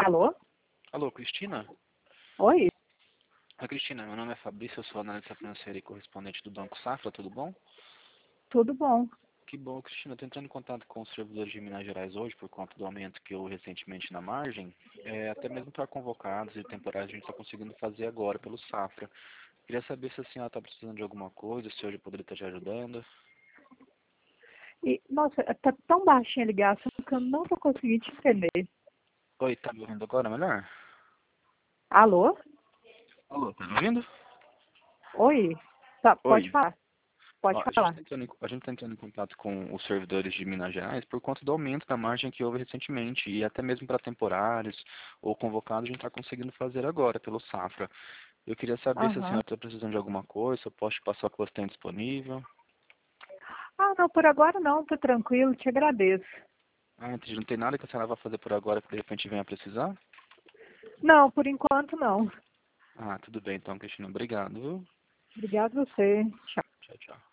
Alô? Alô, Cristina? Oi, Cristina, meu nome é Fabrício, eu sou analista financeiro e correspondente do Banco Safra, tudo bom? tudo bom? Que bom, Cristina, estou entrando em contato com os servidores de Minas Gerais hoje por conta do aumento que houve recentemente na margem, até mesmo para convocados e temporários a gente está conseguindo fazer agora pelo Safra. Queria saber se a senhora está precisando de alguma coisa, se hoje eu poderia estar te ajudando. Nossa, tá tão baixinha a ligação que eu não tô conseguindo te entender. Oi, tá me ouvindo agora melhor? Alô? Alô, tá me ouvindo? Oi? Tá, pode Oi. falar. Pode Ó, falar. a gente está entrando em contato com os servidores de Minas Gerais por conta do aumento da margem que houve recentemente e até mesmo para temporários ou convocados a gente está conseguindo fazer agora pelo Safra. Eu queria saber se a Aham. senhora está precisando de alguma coisa, se eu posso te passar o que você tem disponível. Ah, não, por agora não, tô tranquilo, te agradeço. Ah, entendi. Não tem nada que a senhora vai fazer por agora que de repente venha a precisar? Não, por enquanto não. Ah, tudo bem então, Cristina. Obrigado, viu? Obrigada a você. Tchau. Tchau, tchau.